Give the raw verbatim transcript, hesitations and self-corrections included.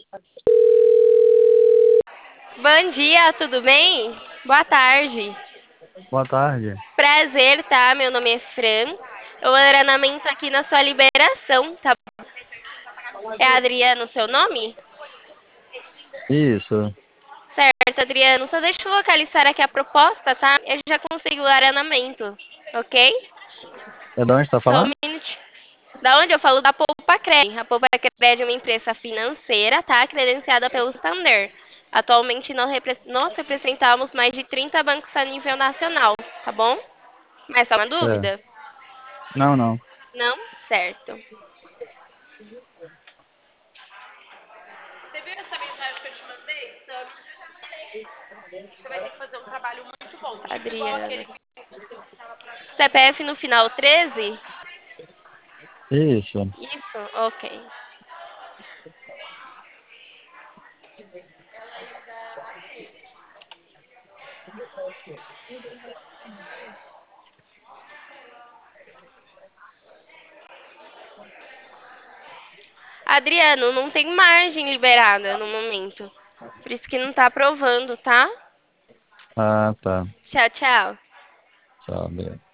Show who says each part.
Speaker 1: Bom dia, tudo bem? Boa tarde.
Speaker 2: Boa tarde.
Speaker 1: Prazer, tá? Meu nome é Fran. Eu aranamento aqui na sua liberação, tá? É Adriano o seu nome?
Speaker 2: Isso.
Speaker 1: Certo, Adriano. Só deixa eu localizar aqui a proposta, tá? Eu já consigo o aranamento, ok?
Speaker 2: É de onde está
Speaker 1: Só um
Speaker 2: falando?
Speaker 1: minutinho. Da onde eu falo da Poupa Cred. A Poupa Cred é uma empresa financeira, tá? Credenciada pelo Santander. Atualmente nós repre- nós representamos mais de trinta bancos a nível nacional, tá bom? Mais só uma
Speaker 2: É.
Speaker 1: dúvida?
Speaker 2: Não, não.
Speaker 1: Não? Certo. Você viu essa mensagem que eu te mandei? Sam? Você vai ter que fazer um trabalho muito bom. Tipo Adriana. Aquele C P F no final treze?
Speaker 2: Isso.
Speaker 1: Isso? Ok. Adriano, não tem margem liberada no momento. Por isso que não tá aprovando, tá?
Speaker 2: Ah, tá.
Speaker 1: Tchau, tchau.
Speaker 2: Tchau, beleza.